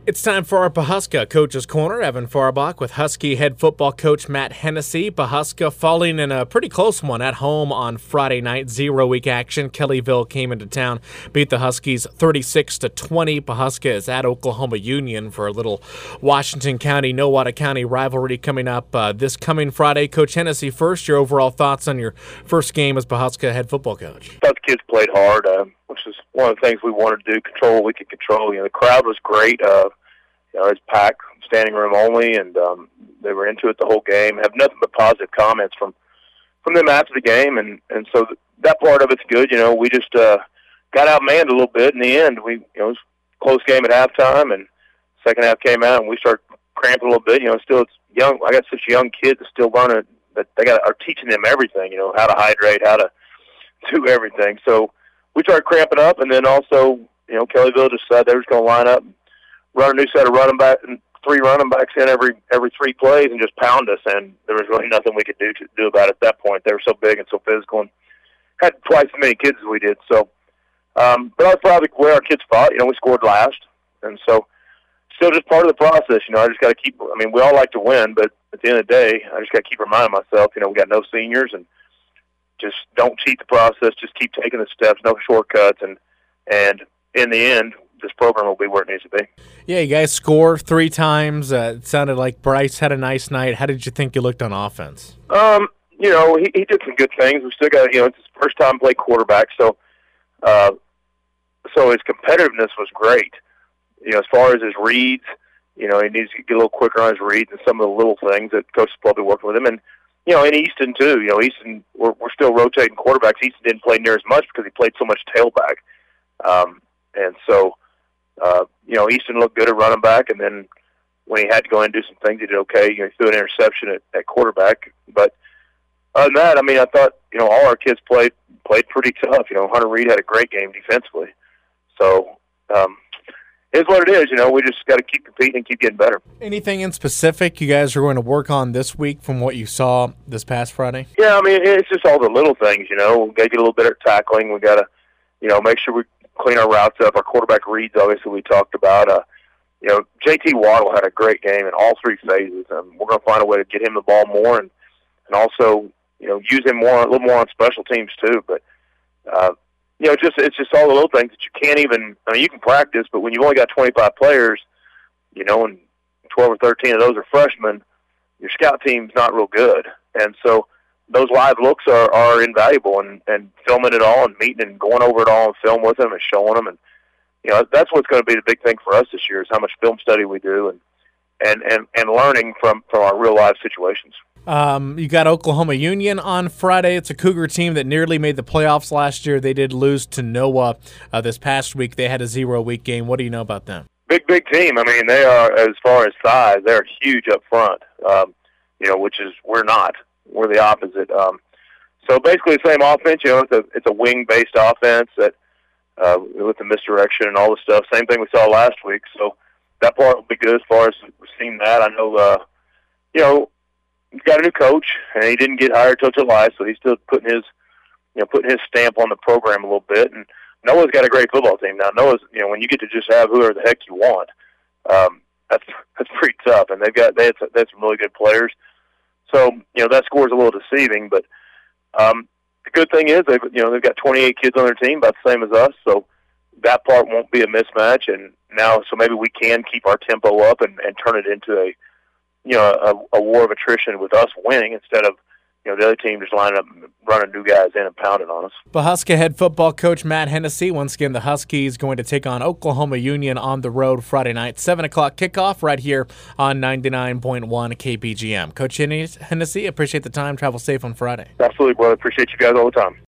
It's time for our Pawhuska Coach's Corner. Evan Farbach with Husky head football coach Matt Hennessy. Pawhuska falling in a pretty close one at home on Friday night. 0-week action. Kellyville came into town, beat the Huskies 36-20. Pawhuska is at Oklahoma Union for a little Washington County, Nowata County rivalry coming up this coming Friday. Coach Hennessy, first, your overall thoughts on your first game as Pawhuska head football coach. I thought the kids played hard, which is one of the things we wanted to do, control what we could control. The crowd was great. It was packed, standing room only, and they were into it the whole game. Have nothing but positive comments from them after the game, and so that part of it's good. We just got outmanned a little bit in the end. It was a close game at halftime, and second half came out, and we started cramping a little bit. Still it's young. I got such young kids that still learning that are teaching them everything. How to hydrate, how to do everything. So we started cramping up, and then also, Kellyville decided they were just going to line up, run a new set of three running backs in every 3 plays and just pound us, and there was really nothing we could do about it at that point. They were so big and so physical and had twice as many kids as we did. So, but I was proud of the way our kids fought. We scored last, and so still just part of the process. I just got to keep. We all like to win, but at the end of the day, I just got to keep reminding myself. We got no seniors, and just don't cheat the process. Just keep taking the steps, no shortcuts, and in the end, this program will be where it needs to be. Yeah, you guys scored 3 times. It sounded like Bryce had a nice night. How did you think you looked on offense? He did some good things. We still got, it's his first time play quarterback, so his competitiveness was great. As far as his reads, he needs to get a little quicker on his reads and some of the little things that Coach is probably working with him. And, in Easton, too. Easton, we're still rotating quarterbacks. Easton didn't play near as much because he played so much tailback. And so, Easton looked good at running back, and then when he had to go in and do some things, he did okay. He threw an interception at quarterback. But other than that, I thought, all our kids played pretty tough. Hunter Reed had a great game defensively. So, it's what it is. We just got to keep competing and keep getting better. Anything in specific you guys are going to work on this week from what you saw this past Friday? Yeah, it's just all the little things, we got to get a little better at tackling. We got to, make sure we clean our routes up. Our quarterback reads, obviously, we talked about. J.T. Waddle had a great game in all 3 phases. We're going to find a way to get him the ball more and also, use him a little more on special teams too. But, it's just all the little things that you can't even – you can practice, but when you've only got 25 players, and 12 or 13 of those are freshmen, your scout team's not real good. And so those live looks are invaluable, and filming it all and meeting and going over it all and film with them and showing them. And, that's what's going to be the big thing for us this year is how much film study we do and learning from our real life situations. You got Oklahoma Union on Friday. It's a Cougar team that nearly made the playoffs last year. They did lose to Noah this past week. They had a 0-week game. What do you know about them? Big team. They are, as far as size, they're huge up front, which is we're not. We're the opposite. So basically the same offense. It's a wing-based offense that with the misdirection and all the stuff. Same thing we saw last week. So that part will be good as far as we've seen that. I know, he's got a new coach, and he didn't get hired till July, so he's still putting his stamp on the program a little bit. And Noah's got a great football team now. Noah's, when you get to just have whoever the heck you want, that's pretty tough. And they had some really good players. So, that score is a little deceiving, but the good thing is they've got 28 kids on their team, about the same as us, so that part won't be a mismatch. And now, so maybe we can keep our tempo up and turn it into a war of attrition with us winning instead of the other team just lining up and running new guys in and pounding on us. Pawhuska head football coach Matt Hennessy. Once again, the Huskies going to take on Oklahoma Union on the road Friday night, 7 o'clock kickoff right here on 99.1 KPGM. Coach Hennessy, appreciate the time. Travel safe on Friday. Absolutely, brother. Appreciate you guys all the time.